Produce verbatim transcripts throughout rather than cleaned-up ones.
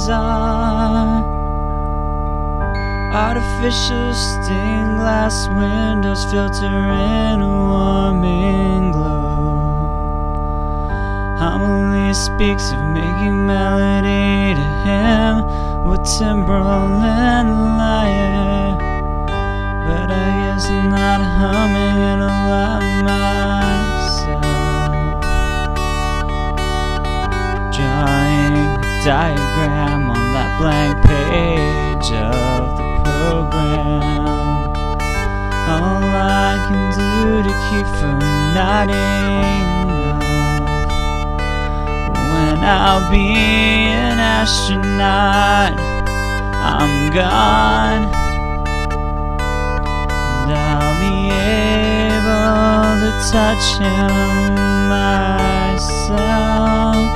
are. Artificial stained glass windows filter in a warming glow. Homily speaks of making melody to him with timbrel and lyre, but I guess I'm not humming and I love myself. Drawing a diagram on that blank page of the program. All I can do to keep from nodding off. When I'll be an astronaut, I'm gone, and I'll be able to touch him myself.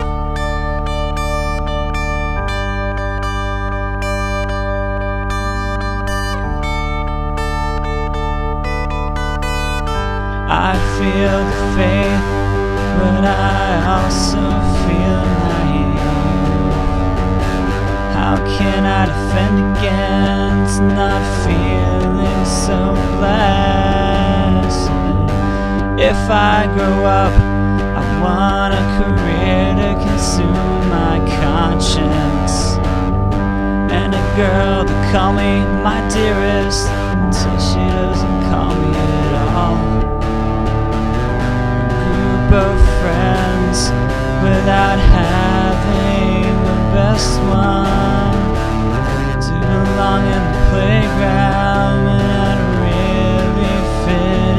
I feel the faith, but I also feel naive. How can I defend against not feeling so blessed? If I grow up, I want a career to consume my conscience, and a girl to call me my dearest until she doesn't call me at all. Of friends without having the best one, to belong in the playground and not really fit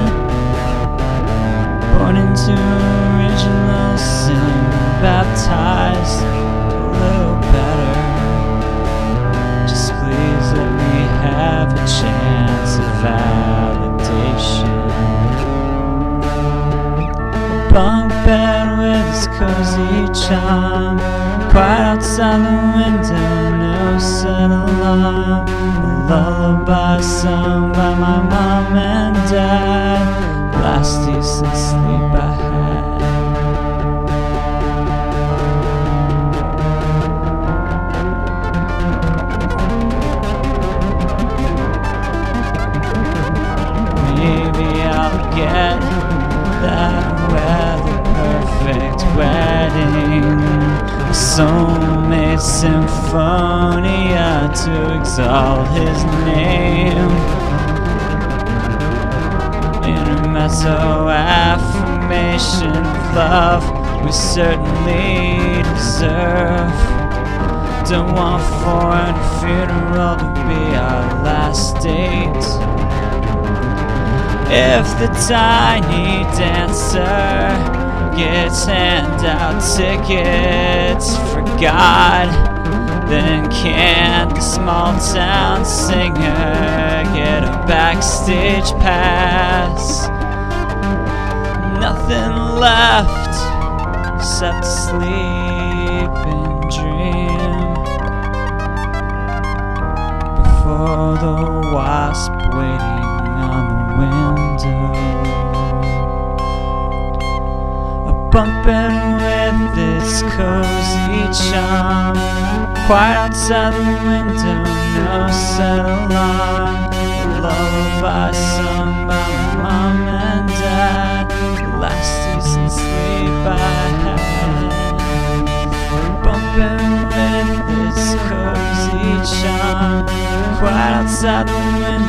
in. Born into original sin, baptized a little better. Just please let me have a chance of validation. Bunk bed with its cozy charm, quiet outside the window, no set alarm. A lullaby sung by my mom and dad, last decent sleep I had. Maybe I'll get that weather perfect wedding, a soulmate symphonia to exalt his name. Intermezzo affirmation of love we certainly deserve. Don't want foreign funeral to be our last date. If the tiny dancer gets handout tickets for God, then can't the small town singer get a backstage pass? Nothing left except to sleep and dream before the wasp waiting on the window. A bunk bed with its cozy charm, quiet outside the window, no set alarm. A lullaby sung by my mom and dad, the last decent sleep I had. A bunk bed with its cozy charm, quiet outside the window,